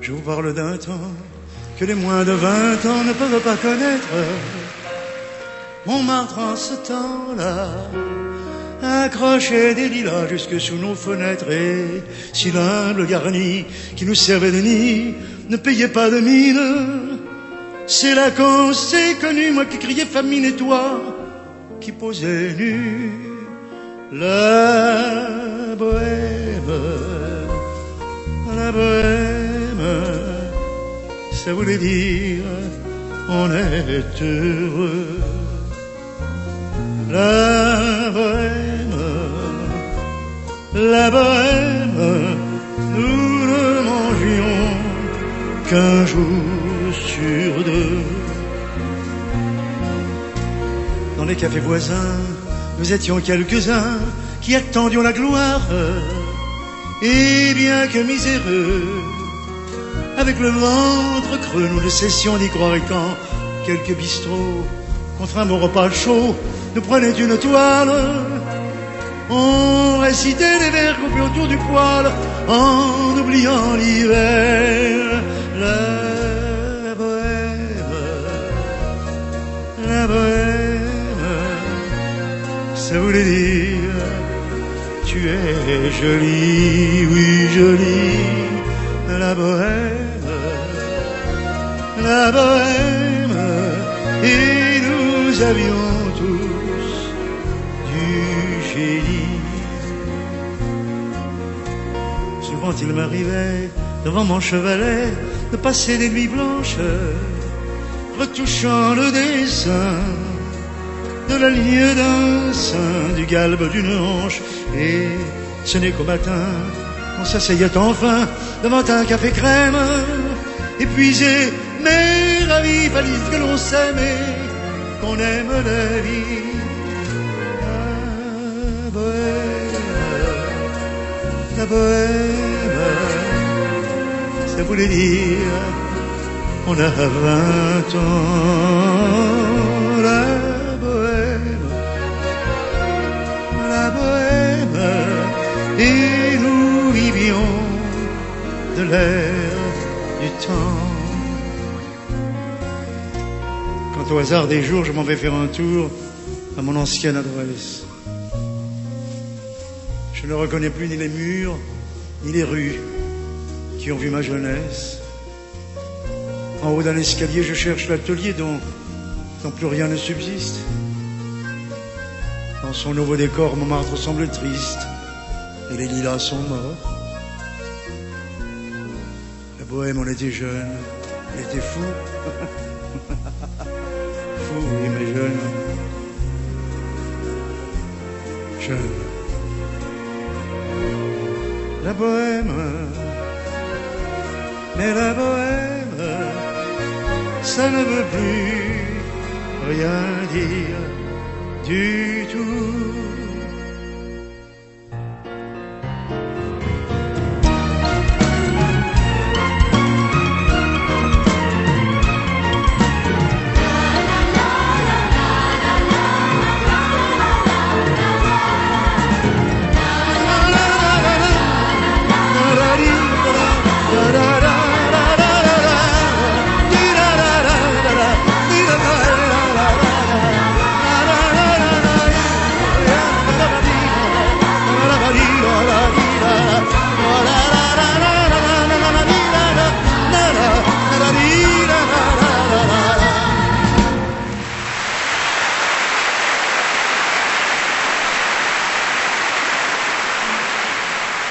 Je vous parle d'un temps que les moins de 20 ans ne peuvent pas connaître. Montmartre en ce temps-là accrochait des lilas jusque sous nos fenêtres, et si l'humble garni qui nous servait de nid ne payait pas de mine, c'est là qu'on s'est connu, moi qui criais famine et toi qui posais nu. La bohème, ça voulait dire on est heureux. La bohème, nous ne mangions qu'un jour sur deux. Dans les cafés voisins, nous étions quelques-uns qui attendions la gloire. Et bien que miséreux, avec le ventre creux, nous ne cessions d'y croire. Et quand quelques bistrots, contre un bon repas chaud, nous prenaient une toile, on récitait des vers coupés autour du poêle, en oubliant l'hiver. La bohème, ça voulait dire tu es jolie, oui jolie. La bohème, et nous avions tous du génie. Souvent il m'arrivait devant mon chevalet de passer des nuits blanches, retouchant le dessin de la ligne d'un sein, du galbe d'une hanche. Et ce n'est qu'au matin on s'asseyait enfin devant un café crème, épuisé mais ravi, valise que l'on s'aime et qu'on aime la vie. La bohème, ça voulait dire on a 20 ans. La bohème, et nous vivions de l'air du temps. Quand au hasard des jours je m'en vais faire un tour à mon ancienne adresse, je ne reconnais plus ni les murs ni les rues qui ont vu ma jeunesse. En haut d'un escalier je cherche l'atelier dont plus rien ne subsiste. Dans son nouveau décor, Montmartre semble triste et les lilas sont morts. La bohème, on était jeunes, on était fous. Fous, oui, mais jeunes. Jeunes. La bohème, mais la bohème, ça ne veut plus rien dire du tout.